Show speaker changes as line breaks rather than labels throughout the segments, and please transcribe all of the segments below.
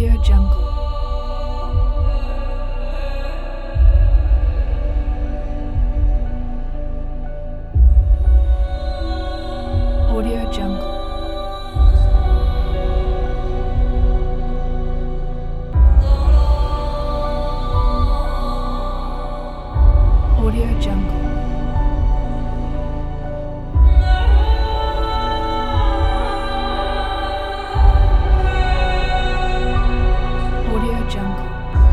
Audio Jungle. Audio Jungle. Audio Jungle. Audio Jungle.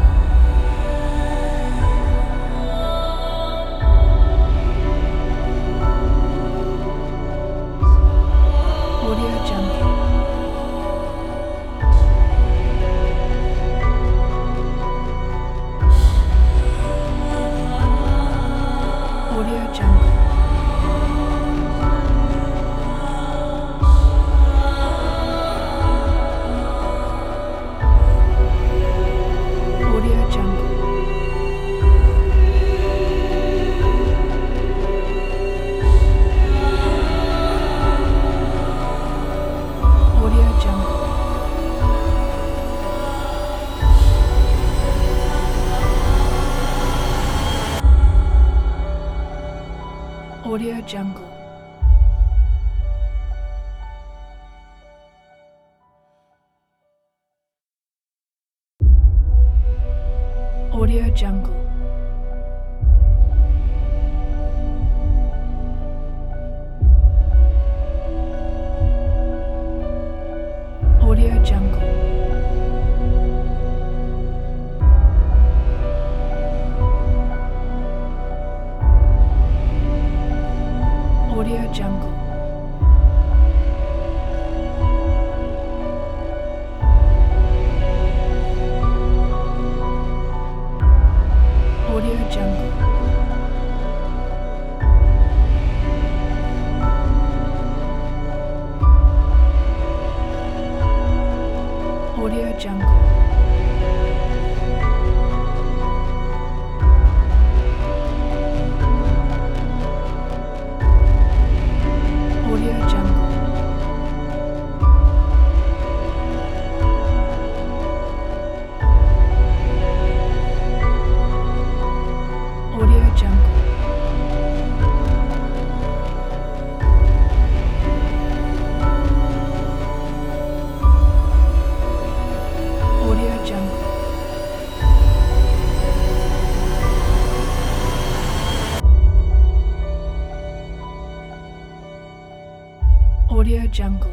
Audio Jungle. Audio Jungle. Audio Jungle. Audio Jungle. Audio Jungle. Audio Jungle. Audio Jungle. Audio Jungle. Audio Jungle. Audio Jungle. Audio Jungle. Audio Jungle. Audio Jungle. Audio Jungle.